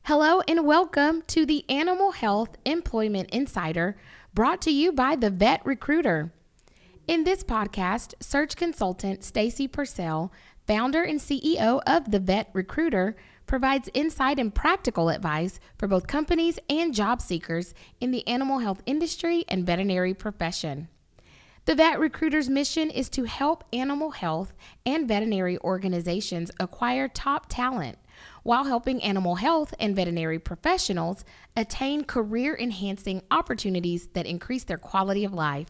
Hello and welcome to the Animal Health Employment Insider, brought to you by the Vet Recruiter. In this podcast, search consultant Stacy Purcell, founder and CEO of the Vet Recruiter, provides insight and practical advice for both companies and job seekers in the animal health industry and veterinary profession. The Vet Recruiter's mission is to help animal health and veterinary organizations acquire top talent, while helping animal health and veterinary professionals attain career-enhancing opportunities that increase their quality of life.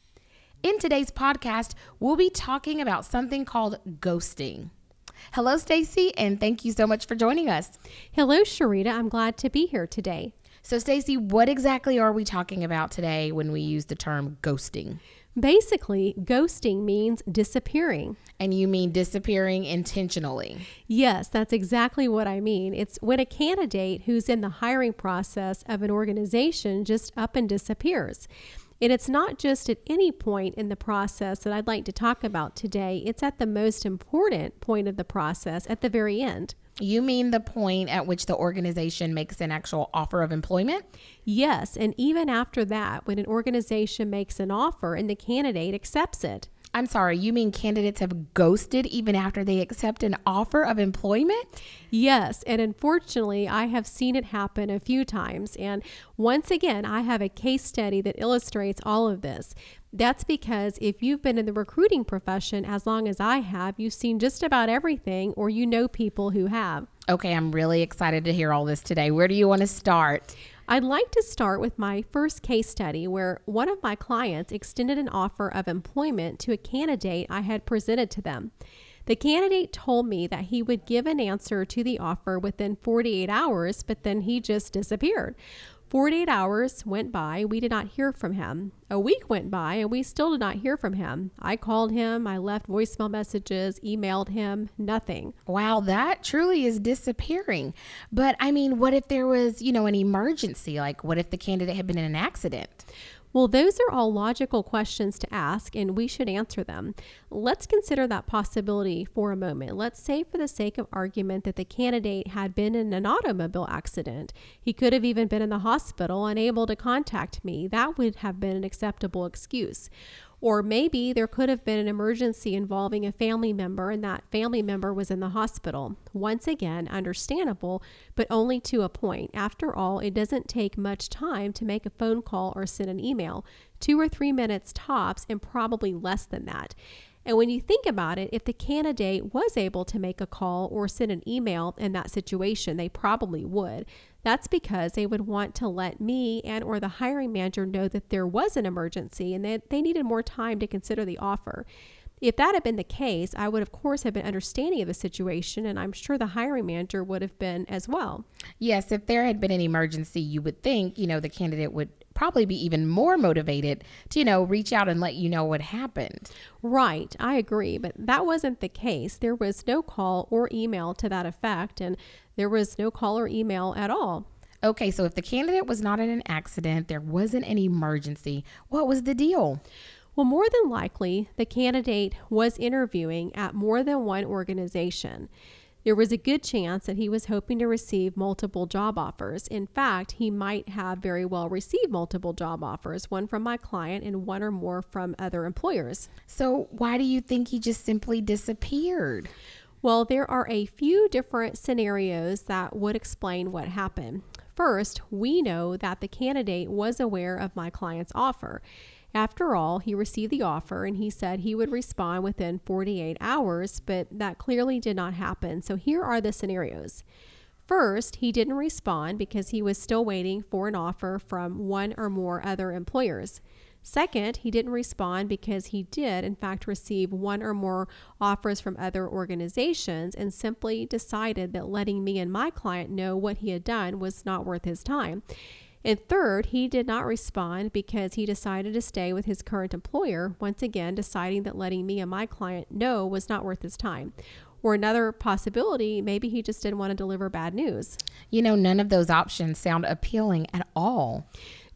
In today's podcast, we'll be talking about something called ghosting. Hello, Stacy, and thank you so much for joining us. Hello, Sharita. I'm glad to be here today. So, Stacy, what exactly are we talking about today when we use the term ghosting? Basically, ghosting means disappearing. And you mean disappearing intentionally? Yes, that's exactly what I mean. It's when a candidate who's in the hiring process of an organization just up and disappears. And it's not just at any point in the process that I'd like to talk about today. It's at the most important point of the process, at the very end. You mean the point at which the organization makes an actual offer of employment? Yes, and even after that, when an organization makes an offer and the candidate accepts it. I'm sorry, you mean candidates have ghosted even after they accept an offer of employment? Yes, and unfortunately, I have seen it happen a few times. And once again, I have a case study that illustrates all of this. That's because if you've been in the recruiting profession as long as I have, you've seen just about everything, or you know people who have. Okay, I'm really excited to hear all this today. Where do you want to start? I'd like to start with my first case study where one of my clients extended an offer of employment to a candidate I had presented to them. The candidate told me that he would give an answer to the offer within 48 hours, but then he just disappeared. 48 hours went by, we did not hear from him. A week went by and we still did not hear from him. I called him, I left voicemail messages, emailed him, nothing. Wow, that truly is disappearing. But I mean, what if there was, an emergency? Like, what if the candidate had been in an accident? Well, those are all logical questions to ask, and we should answer them. Let's consider that possibility for a moment. Let's say, for the sake of argument, that the candidate had been in an automobile accident. He could have even been in the hospital, unable to contact me. That would have been an acceptable excuse. Or maybe there could have been an emergency involving a family member and that family member was in the hospital. Once again, understandable, but only to a point. After all, it doesn't take much time to make a phone call or send an email. 2 or 3 minutes tops, and probably less than that. And when you think about it, if the candidate was able to make a call or send an email in that situation, they probably would. That's because they would want to let me and or the hiring manager know that there was an emergency and that they needed more time to consider the offer. If that had been the case, I would, of course, have been understanding of the situation, and I'm sure the hiring manager would have been as well. Yes, if there had been an emergency, you would think, the candidate would probably be even more motivated to, reach out and let you know what happened. Right, I agree, but that wasn't the case. There was no call or email to that effect, and there was no call or email at all. Okay, so if the candidate was not in an accident, there wasn't an emergency, what was the deal? Well, more than likely, the candidate was interviewing at more than one organization. There was a good chance that he was hoping to receive multiple job offers. In fact, he might have very well received multiple job offers, one from my client and one or more from other employers. So why do you think he just simply disappeared? Well, there are a few different scenarios that would explain what happened. First, we know that the candidate was aware of my client's offer. After all, he received the offer and he said he would respond within 48 hours, but that clearly did not happen. So here are the scenarios. First, he didn't respond because he was still waiting for an offer from one or more other employers. Second, he didn't respond because he did, in fact, receive one or more offers from other organizations and simply decided that letting me and my client know what he had done was not worth his time. And third, he did not respond because he decided to stay with his current employer, once again deciding that letting me and my client know was not worth his time. Or another possibility, maybe he just didn't want to deliver bad news. None of those options sound appealing at all.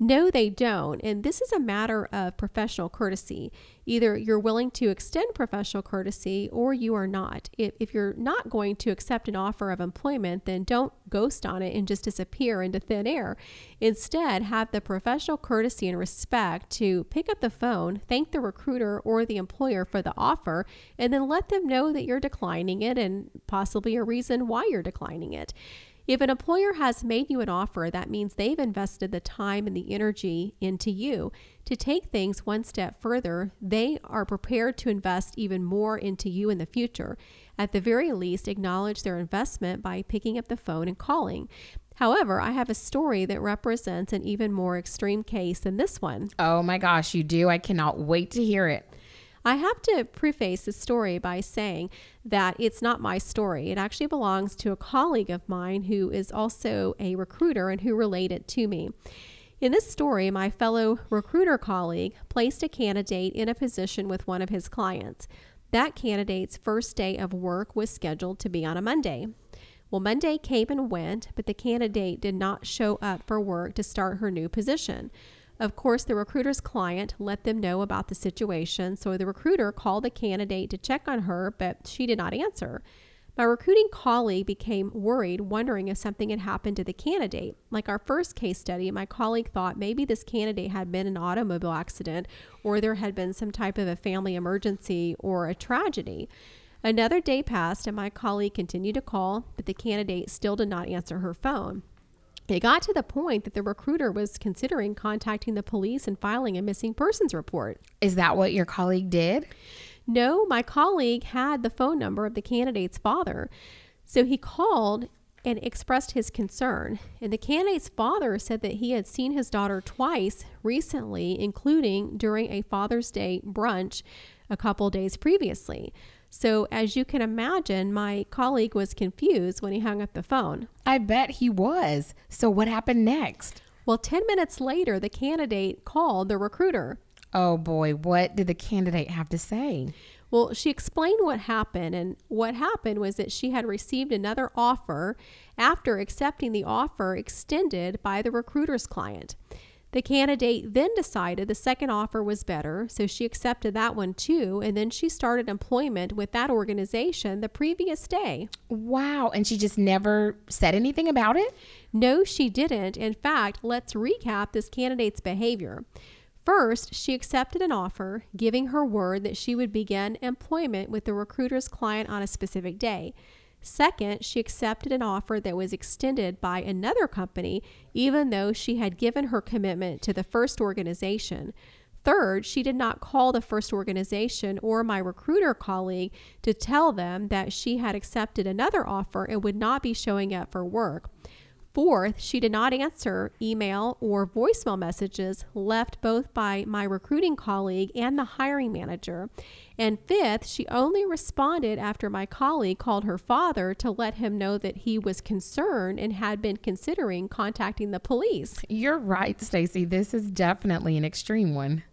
No, they don't. And this is a matter of professional courtesy. Either you're willing to extend professional courtesy or you are not. If you're not going to accept an offer of employment, then don't ghost on it and just disappear into thin air. Instead, have the professional courtesy and respect to pick up the phone, thank the recruiter or the employer for the offer, and then let them know that you're declining it and possibly a reason why you're declining it. If an employer has made you an offer, that means they've invested the time and the energy into you. To take things one step further, they are prepared to invest even more into you in the future. At the very least, acknowledge their investment by picking up the phone and calling. However, I have a story that represents an even more extreme case than this one. Oh my gosh, you do? I cannot wait to hear it. I have to preface this story by saying that it's not my story. It actually belongs to a colleague of mine who is also a recruiter and who relayed it to me. In this story, my fellow recruiter colleague placed a candidate in a position with one of his clients. That candidate's first day of work was scheduled to be on a Monday. Well, Monday came and went, but the candidate did not show up for work to start her new position. Of course, the recruiter's client let them know about the situation, so the recruiter called the candidate to check on her, but she did not answer. My recruiting colleague became worried, wondering if something had happened to the candidate. Like our first case study, my colleague thought maybe this candidate had been in an automobile accident or there had been some type of a family emergency or a tragedy. Another day passed and my colleague continued to call, but the candidate still did not answer her phone. It got to the point that the recruiter was considering contacting the police and filing a missing persons report. Is that what your colleague did? No, my colleague had the phone number of the candidate's father. So he called and expressed his concern. And the candidate's father said that he had seen his daughter twice recently, including during a Father's Day brunch a couple days previously. So as you can imagine, my colleague was confused when he hung up the phone. I bet he was. So what happened next? Well, 10 minutes later, the candidate called the recruiter. Oh boy, what did the candidate have to say? Well, she explained what happened, and what happened was that she had received another offer after accepting the offer extended by the recruiter's client. The candidate then decided the second offer was better, so she accepted that one too, and then she started employment with that organization the previous day. Wow, and she just never said anything about it? No, she didn't. In fact, let's recap this candidate's behavior. First, she accepted an offer, giving her word that she would begin employment with the recruiter's client on a specific day. Second, she accepted an offer that was extended by another company, even though she had given her commitment to the first organization. Third, she did not call the first organization or my recruiter colleague to tell them that she had accepted another offer and would not be showing up for work. Fourth, she did not answer email or voicemail messages left both by my recruiting colleague and the hiring manager. And fifth, she only responded after my colleague called her father to let him know that he was concerned and had been considering contacting the police. You're right, Stacy. This is definitely an extreme one.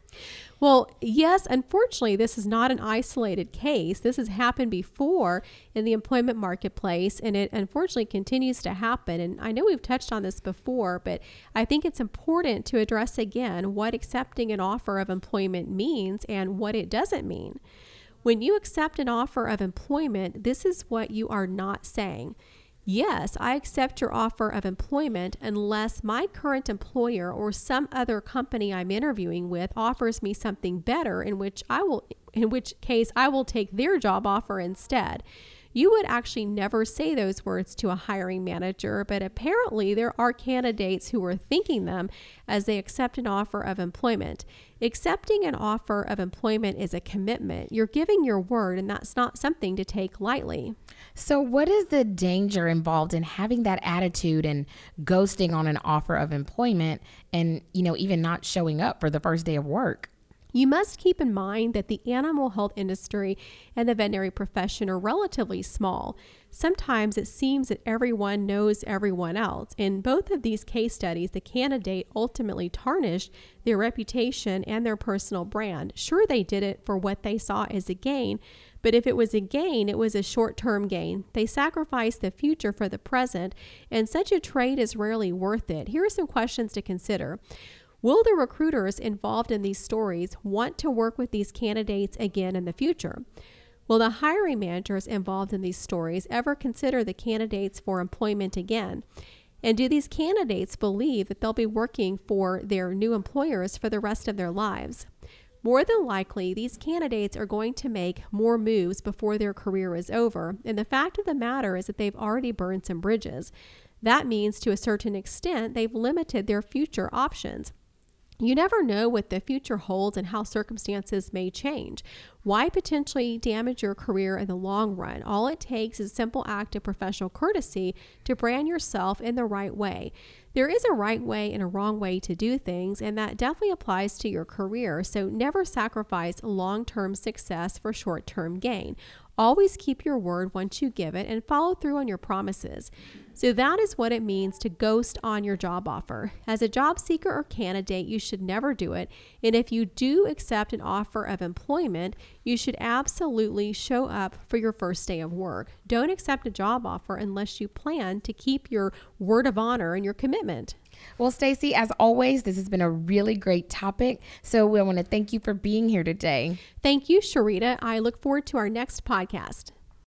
Well, yes, unfortunately, this is not an isolated case. This has happened before in the employment marketplace, and it unfortunately continues to happen. And I know we've touched on this before, but I think it's important to address again what accepting an offer of employment means and what it doesn't mean. When you accept an offer of employment, this is what you are not saying. Yes, I accept your offer of employment unless my current employer or some other company I'm interviewing with offers me something better, in which case I will take their job offer instead. You would actually never say those words to a hiring manager, but apparently there are candidates who are thinking them as they accept an offer of employment. Accepting an offer of employment is a commitment. You're giving your word, and that's not something to take lightly. So what is the danger involved in having that attitude and ghosting on an offer of employment and, even not showing up for the first day of work? You must keep in mind that the animal health industry and the veterinary profession are relatively small. Sometimes it seems that everyone knows everyone else. In both of these case studies, the candidate ultimately tarnished their reputation and their personal brand. Sure, they did it for what they saw as a gain, But if it was a gain, it was a short-term gain. They sacrifice the future for the present, and such a trade is rarely worth it. Here are some questions to consider. Will the recruiters involved in these stories want to work with these candidates again in the future? Will the hiring managers involved in these stories ever consider the candidates for employment again? And do these candidates believe that they'll be working for their new employers for the rest of their lives? More than likely, these candidates are going to make more moves before their career is over. And the fact of the matter is that they've already burned some bridges. That means, to a certain extent, they've limited their future options. You never know what the future holds and how circumstances may change. Why potentially damage your career in the long run? All it takes is a simple act of professional courtesy to brand yourself in the right way. There is a right way and a wrong way to do things, and that definitely applies to your career. So never sacrifice long-term success for short-term gain. Always keep your word once you give it and follow through on your promises. So that is what it means to ghost on your job offer. As a job seeker or candidate, you should never do it. And if you do accept an offer of employment, you should absolutely show up for your first day of work. Don't accept a job offer unless you plan to keep your word of honor and your commitment. Well, Stacy, as always, this has been a really great topic. So we want to thank you for being here today. Thank you, Sharita. I look forward to our next podcast.